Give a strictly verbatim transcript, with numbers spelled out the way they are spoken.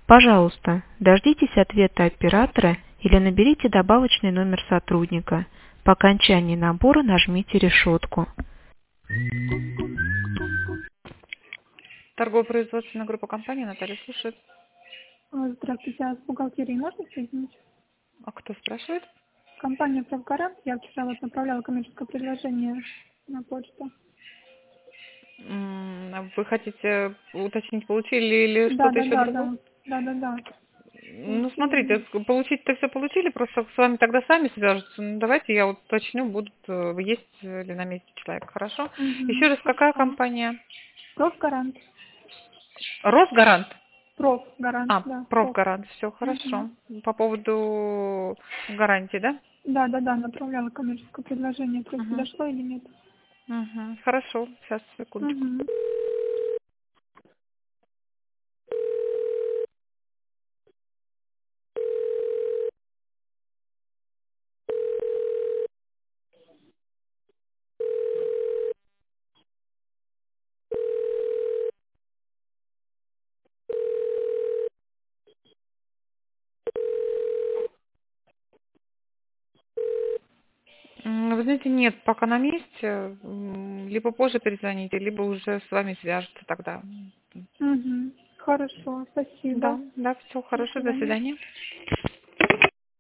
Пожалуйста, дождитесь ответа оператора или наберите добавочный номер сотрудника. По окончании набора нажмите решетку. Торгово-производственная группа компании, Наталья слушает. А, Здравствуйте, а с бухгалтерией можно соединить? А кто спрашивает? Компания «Правгарант». Я вчера вот направляла коммерческое предложение на почту. М, а Вы хотите уточнить, получили или Да, что-то да, еще да, другое? да. Да, да, да. Ну, Получили. смотрите, получить-то все получили, просто с вами тогда сами свяжутся. Ну, давайте я вот уточню, будут, э, есть ли на месте человек, хорошо? Угу, Еще раз, какая хорошо. компания? Профгарант. Росгарант? Профгарант, А, да, проф. профгарант, все Угу. хорошо. По поводу гарантии, да? Да, да, да, направляла коммерческое предложение. Просто Угу. дошло или нет? Угу. Хорошо, сейчас, секундочку. Угу. М, Вы знаете, нет, пока на месте. М, Либо позже перезвоните, либо уже с вами свяжутся тогда. Угу. Хорошо, спасибо. Да, да, все До хорошо, до свидания. свидания.